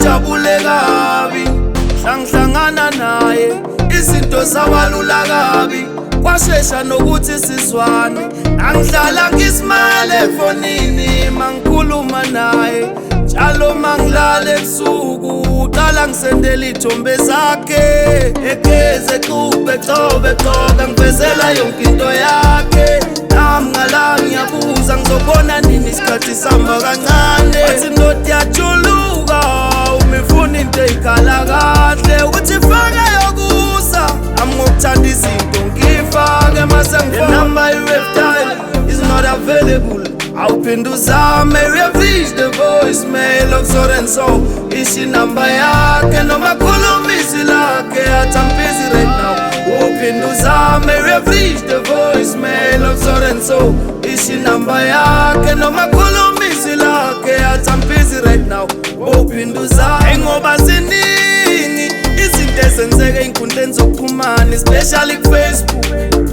angijabule kabi hlangihlangana naye izinto zabalula kabi kwashesha nokuthi sizwane angihlala ngisimale efonini mangikhuluma naye njalo mangilala ebusuku uqala ngisendela ithombe zakhe ekeze xube xobe xoka ngivezela yonke into yakhe nami ngala ngiyabuza ngizobona nini isikhathi sihamba kancane athi ndoda yajuluka umifuna into eyikhala kahle uthi fake yokusa ngokuthanda izinto ngifake masengifake the number you have dialed is not available awuphinde uzame reach the voicemail of so and so ishi number yakhe noma khulumisi lakhe athi I'm busy right now awuphinde uzame reach the voicemail of so and so ishi number yakhe noma khulumisi lakhe athi I'm busy right now awuphinde uzame ngoba ziningi izinto ezenzeka einkundleni zokuxhumana especially ku-Facebook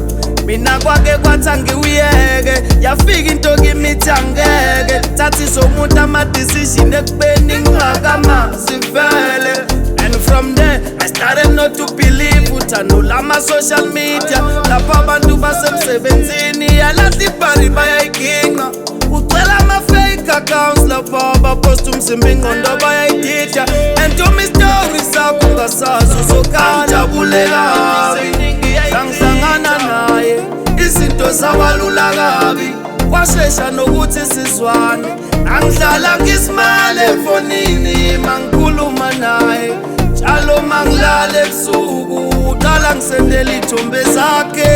mina kwake kwathi angiwuyeke yafika into kimi angeke thathisa umuntu ama-decision ekubeni ngingakamazi vele and from there I started not to believe uthanula ama-social media lapho abantu basemsebenzini yalathi ibhari bayayiginqa ucela ama-fake accounts lapho abaposta umzimba ingqondo bayayidida and tumi story sakho ungasazi uzokhala angijabule kabi ngihlangana naye izinto zabalula kabi kwashesha nokuthi sizwane angihlala ngisimale efonini mangikhuluma naye njalo mangilala ebusuku uqala ngisendela ithombe zakhe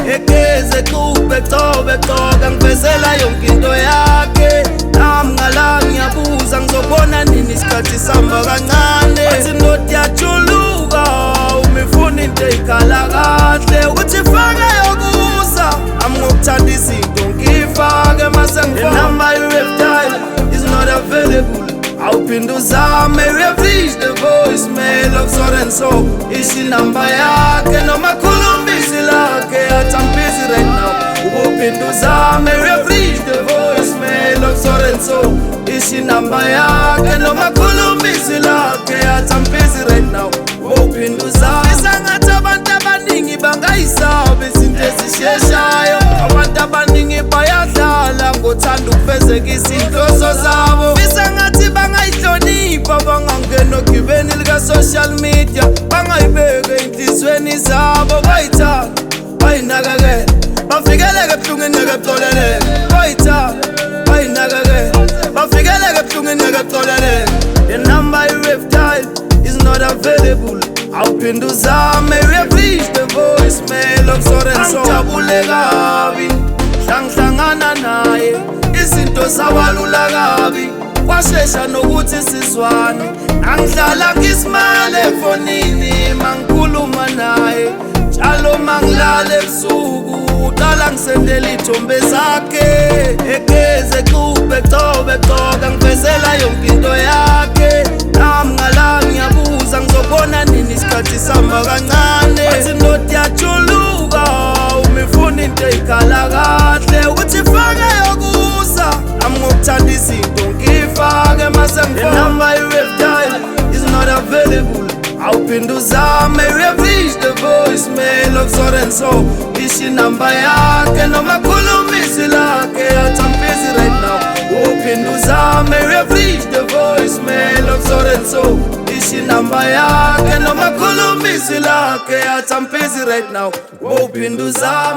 ekeze xube xobe xoka ngivezela yonke into yakhe nami ngala ngiyabuza ngizobona nini isikhathi sihamba kancane athi ndoda yajuluka umifuna into eyikhala kahle uthi fake yokusa ngokuthanda izinto ngifake masengifake the number you have dialed is not available awuphinde uzame reach the voicemail of so and so ishi number yakhe noma khulumisi lakhe athi I'm busy right now awuphinde uzame reach the voicemail of so and so ishi number yakhe noma khulumisi lakhe athi I'm busy right now awuphinde uzame isangathi abantu abaningi bangayisaba izinto ezisheshayo abantu abaningi bayadlala ngothanda ukufezeka izinhloso zabo isangathi bangayihlonipha bangangena ogibeni lika-social media bangayibeke enhlizweni zabo bayithanda bayinakekele bavikeleke ebuhlungini ngebuxoleleke bayithanda bayinakekele bavikeleke ebuhlungini ngebuxoleleke the number you have dialed is not available awuphinde uzame reach the voicemail of so and so angijabule kabi hlangihlangana naye izinto zabalula kabi kwashesha nokuthi sizwane angihlala ngisimale efonini mangikhuluma naye njalo mangilala ebusuku uqala ngisendela ithombe zakhe ekeze xube xobe xoka ngivezela yonke into yakhe nami ngala ngiyabuza ngizobona nini isikhathi sihamba kancane athi ndoda yajuluka umifuna into eyikhala kahle uthi fake yokusa ngokuthanda izinto ngifake masengifake the number you have dialed is not available awuphinde uzame reach the voicemail of so and so ishi number yakhe noma khulumisi lakhe athi I'm busy right now awuphinde uzame reach the voicemail of so and so ishi number yakhe noma khulumisi lakhe athi I'm busy right now awuphinde uzame